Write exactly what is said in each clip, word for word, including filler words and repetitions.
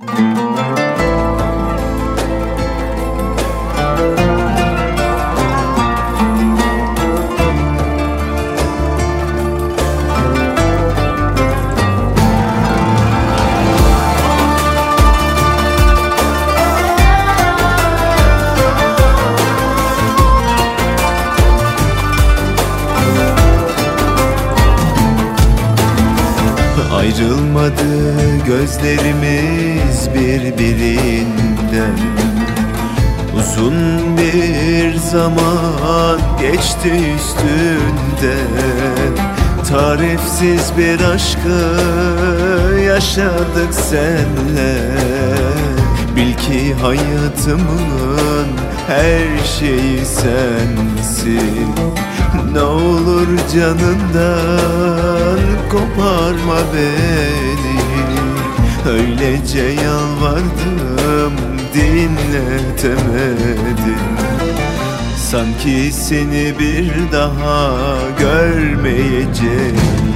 Ayrılmadı gözlerimiz birbirinden. Uzun bir zaman geçti üstünden. Tarifsiz bir aşkı yaşadık senle. Bil ki hayatımın her şeyi sensin. Ne olur canından koparma beni. Öylece yalvardım, dinletemedim. Sanki seni bir daha görmeyeceğim.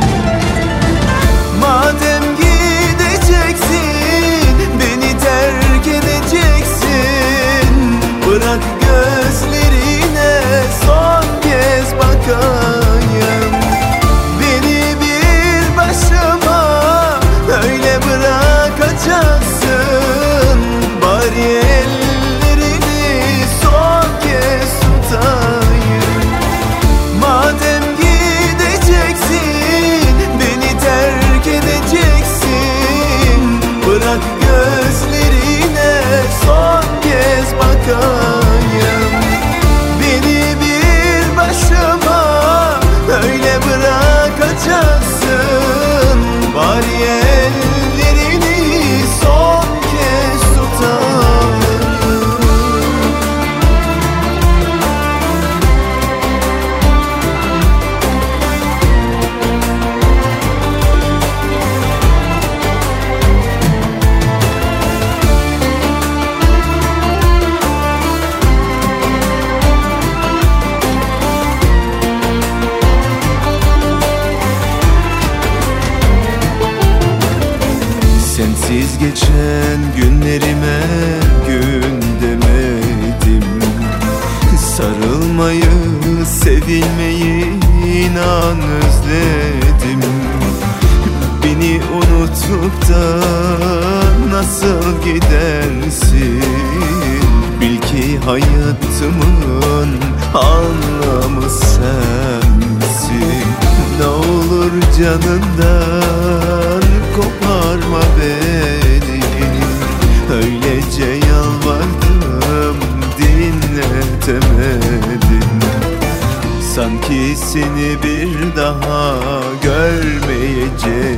Madem gideceksin, beni terk edeceksin, bırak gözlerine son kez bakayım. Beni bir başıma öyle bırakacaksın. Bari ellerini son kez tutayım. Madem gideceksin, beni terk edeceksin, bırak gözlerine son kez bakayım. Beni bir başıma öyle bırakacaksın. Bari ellerini son kez tutayım. Sensiz geçen günlerime gün demedim. Sarılmayı, sevilmeyi inan özledim. Beni unutup da nasıl gidersin? Bil ki hayatımın anlamı sensin. Ne olur canından koparma beni. Öylece yalvardım, dinletemedim. Sanki seni bir daha görmeyeceğim.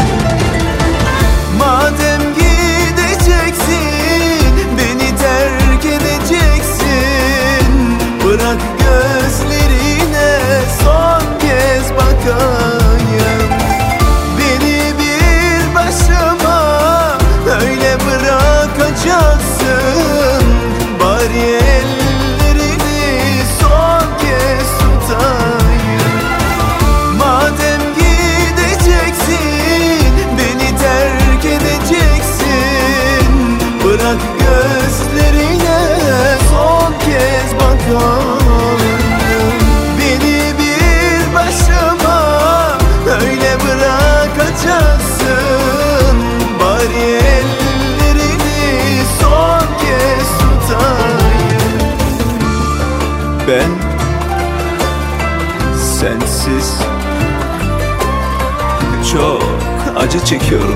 Madem gideceksin, beni terk edeceksin, bırak gözlerine son kez bakayım. Beni bir başıma öyle bırakacaksın. Bari ellerini son kez tutayım. Madem gideceksin, beni terk edeceksin, bırak gözlerine son kez bakayım. Beni bir başıma öyle bırakacaksın. Bari ellerini son kez tutayım. Ben sensiz çok acı çekiyorum.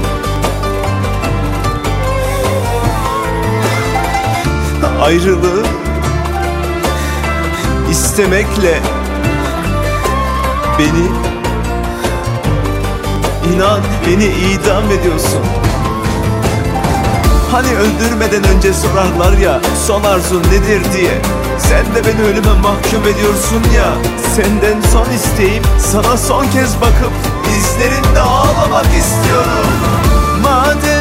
Ayrılığı istemekle beni, inan beni idam ediyorsun. Hani öldürmeden önce sorarlar ya, son arzun nedir diye. Sen de beni ölüme mahkum ediyorsun ya. Senden son isteğim, sana son kez bakıp izlerinde ağlamak istiyorum. Madem